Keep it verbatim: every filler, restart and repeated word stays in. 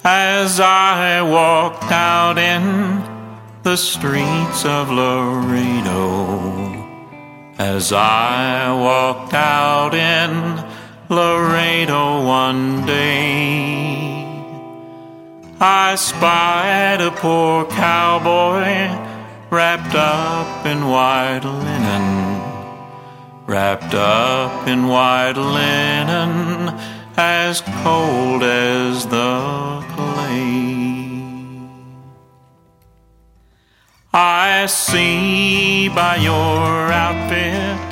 as I walked out in the streets of Laredo. As I walked out in Laredo one day, I spied a poor cowboy wrapped up in white linen, wrapped up in white linen, as cold as the clay. I see by your outfit